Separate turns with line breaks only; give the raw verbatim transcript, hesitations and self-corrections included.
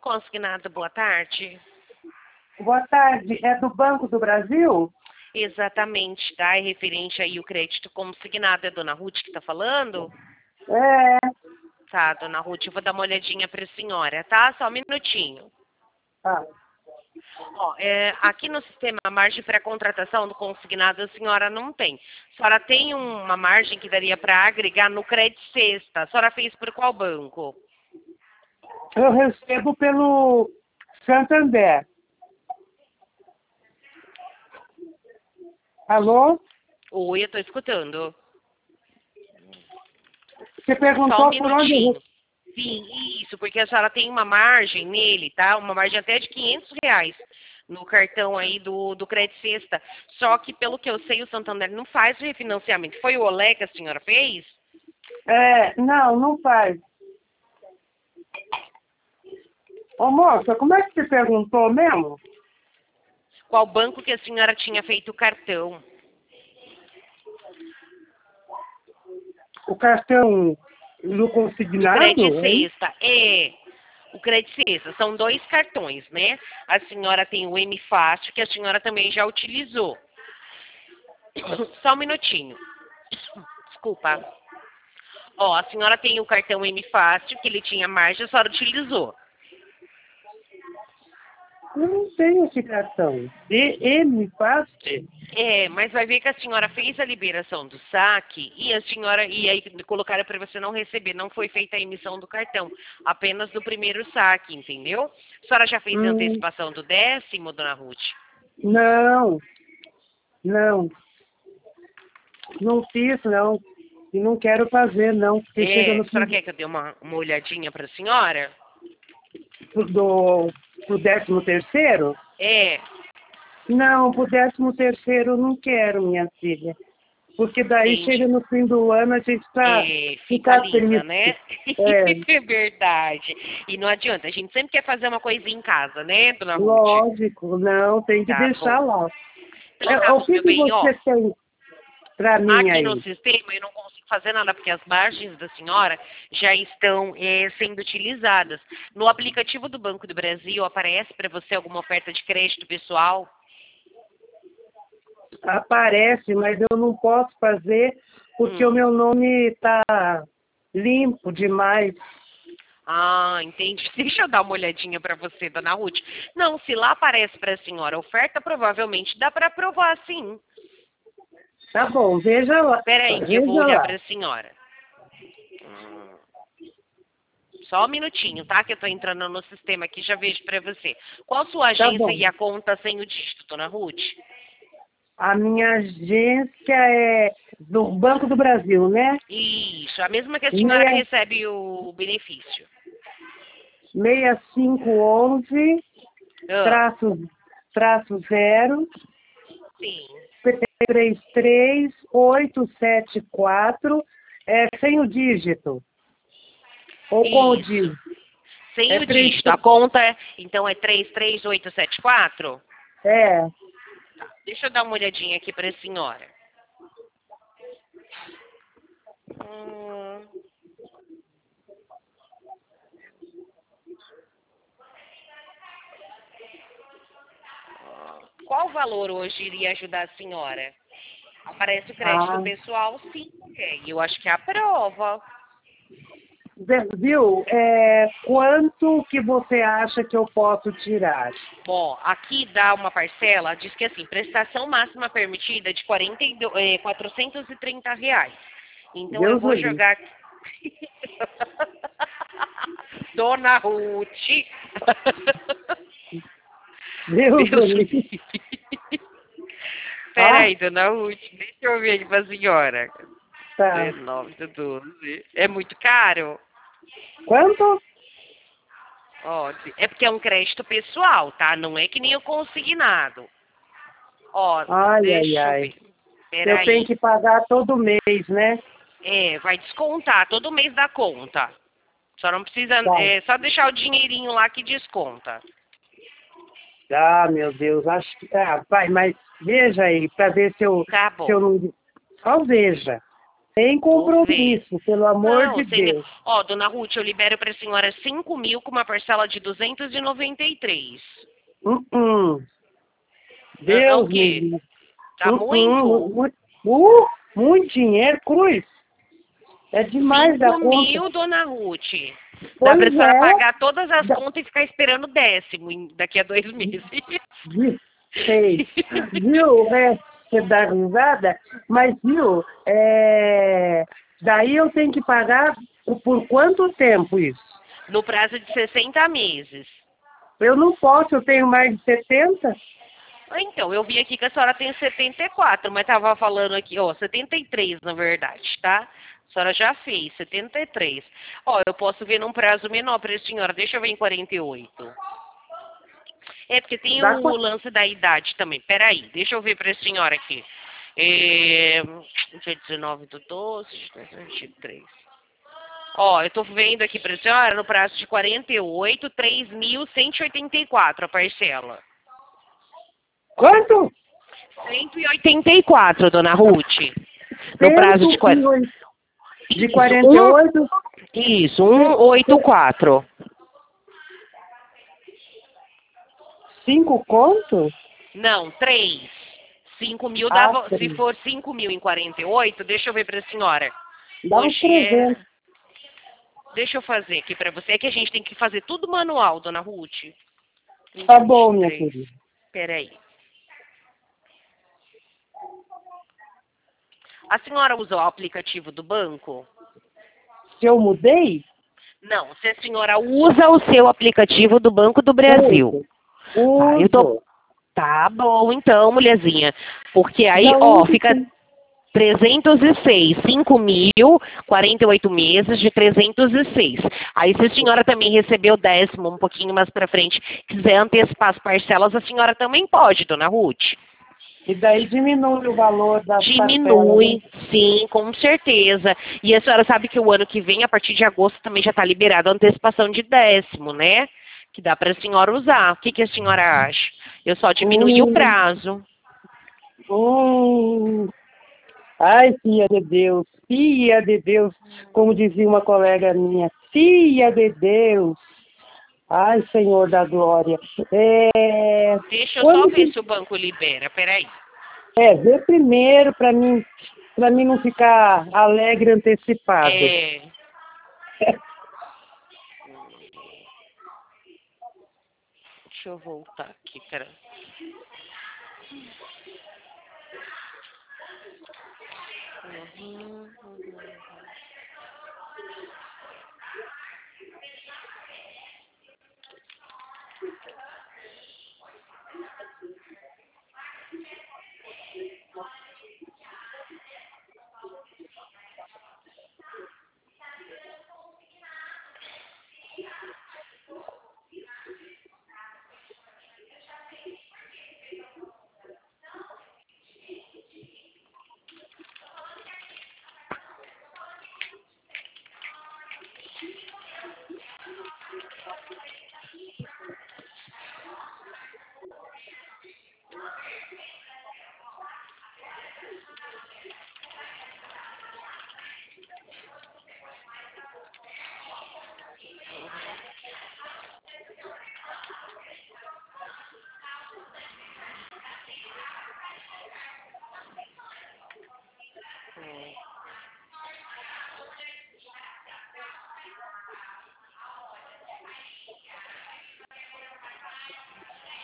consignado, boa tarde.
Boa tarde, é do Banco do Brasil?
Exatamente, tá? É referente aí o crédito consignado. É dona Ruth que está falando?
É.
Tá, dona Ruth, eu vou dar uma olhadinha para a senhora, tá? Só um minutinho.
Tá.
Ó, é, aqui no sistema, a margem para contratação do consignado a senhora não tem. A senhora tem uma margem que daria para agregar no crédito sexta. A senhora fez por qual banco?
Eu recebo pelo Santander. Alô?
Oi, eu estou escutando.
Você perguntou
Só um
por onde eu...
minutinho. Sim, isso, porque a senhora tem uma margem nele, tá? Uma margem até de quinhentos reais no cartão aí do, do Crédito Sexta. Só que, pelo que eu sei, o Santander não faz o refinanciamento. Foi o Olé que a senhora fez?
É, não, não faz. Ô, moça, como é que você perguntou mesmo?
Qual banco que a senhora tinha feito o cartão?
O cartão do
Do
consignado,
Crédito
hein?
Sexta. É, o Crédito Sexta. São dois cartões, né? A senhora tem o M Fácil, que a senhora também já utilizou. Só um minutinho. Desculpa. Ó, a senhora tem o cartão M Fácil, que ele tinha margem, a senhora utilizou.
Eu não tenho esse cartão. E M Fácil?
É, mas vai ver que a senhora fez a liberação do saque e a senhora, e aí colocaram para você não receber, não foi feita a emissão do cartão, apenas do primeiro saque, entendeu? A senhora já fez a
Hum,
antecipação do décimo, dona Ruth?
não, não. Não fiz, não. E não quero fazer, não. Porque chega
É, a
no
senhora
fim
quer que eu dê uma, uma olhadinha para a senhora?
do, do, do décimo terceiro?
É,
Não, pro décimo terceiro eu não quero, minha filha. Porque daí chega
entendi.
no fim do ano, a gente tá,
É, fica
fica
lisa, né?
triste. É,
É verdade. E não adianta, a gente sempre quer fazer uma coisinha em casa, né, dona Ruth?
lógico, não, tem que
Tá bom.
deixar lá.
Então
É,
tá
o
bom,
que,
meu
que
bem, ó.
você tem pra mim
Aqui no
aí?
sistema eu não consigo fazer nada porque as margens da senhora já estão eh, sendo utilizadas. No aplicativo do Banco do Brasil aparece para você alguma oferta de crédito pessoal?
Aparece, mas eu não posso fazer porque o
Hum.
meu nome tá limpo demais.
Ah, entendi. Deixa eu dar uma olhadinha para você, dona Ruth. Não, se lá aparece para a senhora oferta, provavelmente dá para aprovar, sim.
Tá bom, veja lá.
Espera aí que eu vou
Veja
olhar
lá.
para a senhora. Hum. Só um minutinho, tá? Que eu tô entrando no sistema aqui, já vejo para você. Qual sua
Tá
agência
bom.
e a conta sem o dígito, dona Ruth?
A minha agência é do Banco do Brasil, né?
Isso, a mesma que a senhora
Meia,
recebe o benefício.
seis cinco onze,
Ah,
traço, traço zero,
sim.
três três oito sete quatro, é sem o dígito. Ou com o
Isso.
dígito.
Sem
É
o
três,
dígito. A conta, é, então, é três três oito sete quatro?
é.
Deixa eu dar uma olhadinha aqui para a senhora. Hum, qual valor hoje iria ajudar a senhora? Aparece o crédito
Ah,
pessoal, sim. É, e eu acho que é a prova.
viu? É, quanto que você acha que eu posso tirar?
Bom, aqui dá uma parcela, diz que assim, prestação máxima permitida de quarenta e dois, eh, quatrocentos e trinta reais. Então eu
Deus o
vou
livre.
jogar aqui. Dona Ruth.
Deus o
Deus me
livre.
livre.
Ah,
Peraí, dona Ruth, deixa eu ver aqui pra senhora.
tá.
dezenove do doze. É muito caro?
Quanto?
Ó, é porque é um crédito pessoal, tá? Não é que nem o consignado. Ó,
Ai, ai,
deixa eu
ai.
ver.
Eu tenho
Peraí.
que pagar todo mês, né?
É, vai descontar todo mês da conta. Só não precisa,
Tá.
é só deixar o dinheirinho lá que desconta.
Ah, meu Deus, acho que. Ah, pai, mas veja aí, para ver se eu,
Tá
se eu
bom.
não. Só veja. Sem
Tô vendo.
compromisso, pelo amor
Não,
de
sem...
Deus.
Ó, dona Ruth, eu libero para a senhora cinco mil com uma parcela de duzentos e noventa e três.
Hum, hum.
É, é o
Deus me
quê?
livre.
Tá
Hum, hum,
muito?
mu- uh, muito dinheiro, Cruz. É demais da
Cinco
conta.
mil, dona Ruth. Dá para a
Pois
senhora
é.
pagar todas as
Da-
contas e ficar esperando o décimo em- daqui a dois meses.
vi- Sei. Viu? É, você dá risada, mas viu? É, daí eu tenho que pagar por por quanto tempo isso?
No prazo de sessenta meses.
Eu não posso, eu tenho mais de setenta.
Ah, então, eu vi aqui que a senhora tem setenta e quatro, mas tava falando aqui, ó, setenta e três na verdade, tá? A senhora já fez, setenta e três. Ó, eu posso ver num prazo menor para a senhora, deixa eu ver em quarenta e oito. É, porque tem
Dá
o
qua-
lance da idade também. Peraí, deixa eu ver para a senhora aqui. É, dia dezenove do doze, vinte e três. Ó, eu tô vendo aqui para a senhora no prazo de quarenta e oito, três mil cento e oitenta e quatro a parcela.
Quanto?
cento e oitenta e quatro, dona Ruth. No prazo de
Cento e
quarenta.
oito. De
Isso,
quarenta e
um,
oito.
isso, cento e oitenta e quatro.
Cinco contos?
Não, três. cinco mil
Ah,
dava, se
três.
for cinco mil em quarenta e oito, deixa eu ver para a senhora.
Dá uns
Hoje é.
trezentos.
Deixa eu fazer aqui para você. É que a gente tem que fazer tudo manual, dona Ruth.
Tá
vinte,
bom,
vinte e
minha
três.
querida.
Peraí. A senhora usou o aplicativo do banco?
Se eu mudei,
Não, se a senhora usa o seu aplicativo do Banco do Brasil.
uso.
Tá, eu tô.
Uso.
Tá bom, então, mulherzinha. Porque aí,
Já
ó,
uso
fica
sim.
trezentos e seis, cinco mil, quarenta e oito meses de trezentos e seis. Aí, se a senhora também recebeu o décimo um pouquinho mais pra frente, quiser antecipar as parcelas, a senhora também pode, dona Ruth.
E daí diminui o valor das parcelas, né?
Diminui, sim, com certeza. E a senhora sabe que o ano que vem, a partir de agosto, também já está liberada a antecipação de décimo, né? Que dá para a senhora usar. O que, que a senhora acha? Eu só diminuí o
Hum,
prazo.
hum. Ai, filha de Deus, filha de Deus, como dizia uma colega minha, filha de Deus. Ai, Senhor da glória. É,
Deixa eu só
quando
ver
que,
se o banco libera. Peraí.
é, vê primeiro para mim, para mim não ficar alegre antecipado.
É, deixa eu voltar aqui, peraí. Uhum, uhum.